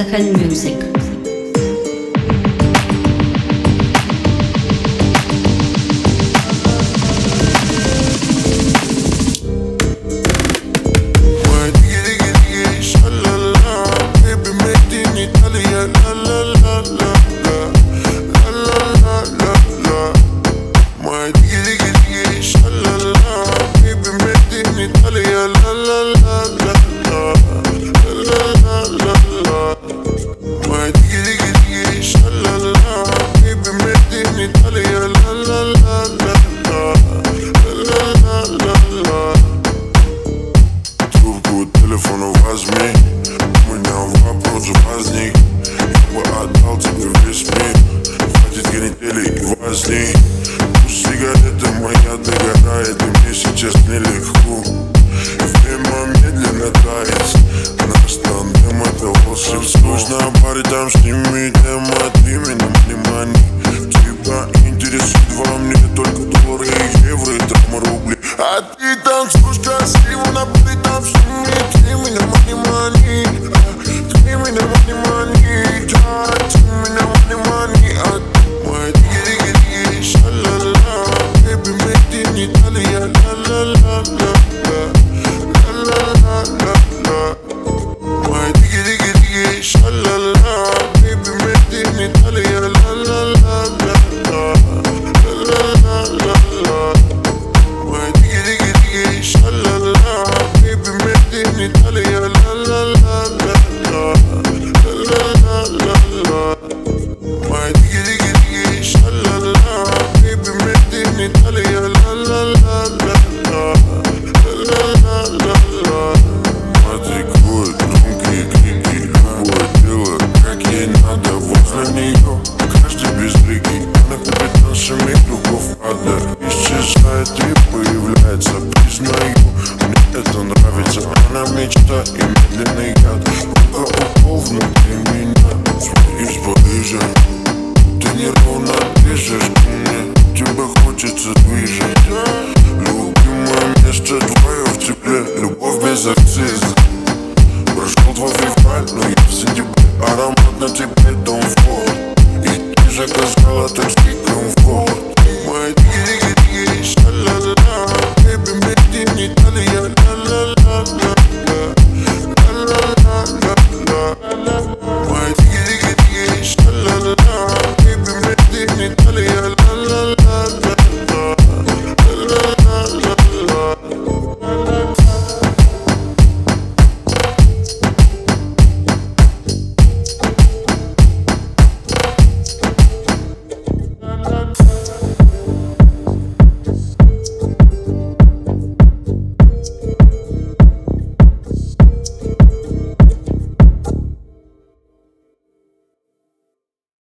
Sahel Music. Трубку телефона возьми, у меня вопрос возник. Я бы отдал тебе весь мир, хватит канители и возни. Пусть сигарета моя догорает, и мне сейчас нелегко. Время медленно тает, наш тандем это волшебство. Скучно в баре, там сними тема от имени внимания. Тебя интересует во мне только доллары и евро и там рубли. А ты танцуешь красиво на баре, там сними тема money. Give me the money, give me the money. Моя дигги-дигги, ша-ла-ла. Baby, make it in Italia, ла-ла-ла-ла. Ла-ла-ла-ла-ла. Моя дигги-дигги, ша-ла-ла. Baby, make it in Italia, ла-ла-ла-ла. Ла-ла-ла-ла-ла. Моя дигги-дигги, ша-ла-ла. Baby, make it in Italia, ла-ла-ла-ла. My diggy diggy sha-la-la, baby, make it in Italia, la-la-la-la, la-la-la-la. Мотикует громкие крики, любое дело, как ей надо, возле нее каждый безликий. Она купит нашими кругов ада, исчезает и появляется, признаю, мне это нравится. Она мечта и медленный яд, укол внутри меня. Из Парижа ты неровно движешь ко мне, тебя хочется движить. Любимое место твое в тепле, любовь без акциза. Прошел 2 февраля, но я в сентябре, аромат на тебе.